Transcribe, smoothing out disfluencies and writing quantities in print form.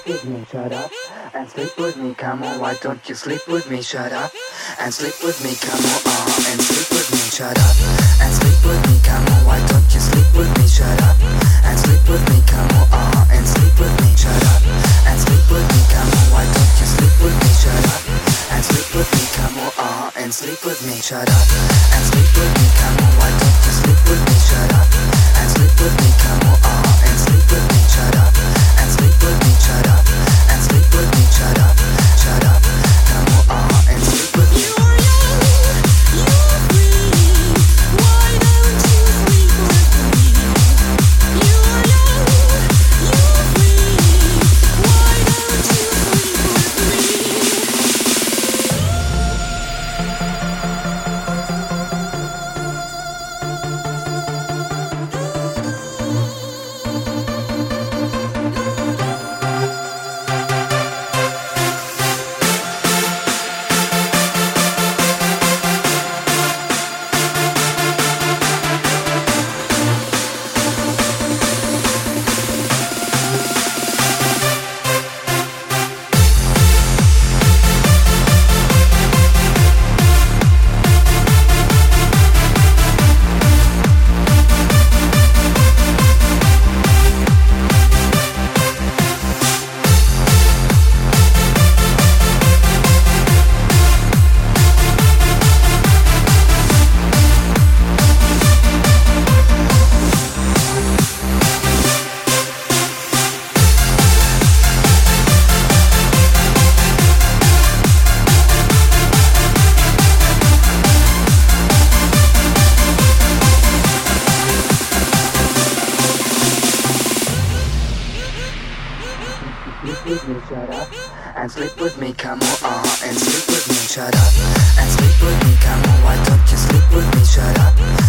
with me, shut up and sleep with me, come on, why don't you sleep with me, shut up and sleep with me, come on, and sleep with me, shut up and sleep with me, come on, why don't you sleep with me, shut up and sleep with me, come on, and sleep with me, shut up and sleep with me, come on, why don't you sleep with me, shut up and sleep with me, come on, and sleep with me, shut up and sleep with me, come on, why don't you sleep with me, shut up and sleep with me, come on, and sleep with me, shut up and sleep with me, shut up and sleep with me, shut up, shut up, come on, and sleep with me. You're young, you're free. Why don't you sleep with me? You're young, you're free. Why don't you sleep Sleep with me, shut up and sleep with me, come on, and sleep with me, shut up and sleep with me, come on, why don't you sleep with me, shut up